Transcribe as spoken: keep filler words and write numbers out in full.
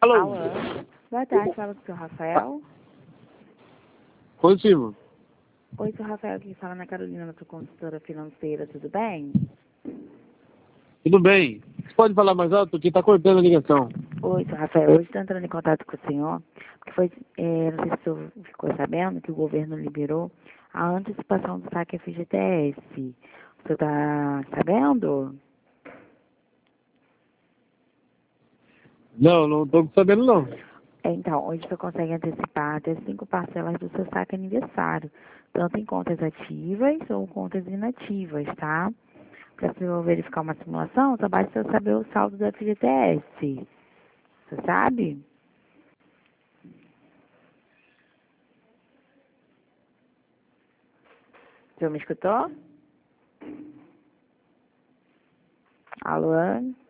Alô? Alô? Boa tarde, fala com o senhor Rafael. Positivo. Oi, senhor Rafael, aqui fala na Carolina, nossa consultora financeira, tudo bem? Tudo bem. Você pode falar mais alto? Que tá cortando a ligação. Oi, senhor Rafael, hoje estou entrando em contato com o senhor, porque foi, é, não sei se o senhor ficou sabendo que o governo liberou a antecipação do saque F G T S. O senhor está sabendo? Não, não tô sabendo não. Então, hoje você consegue antecipar até cinco parcelas do seu saque aniversário, tanto em contas ativas ou contas inativas, tá? Para você verificar uma simulação, só basta eu saber o saldo do F G T S. Você sabe? O senhor me escutou? Alô?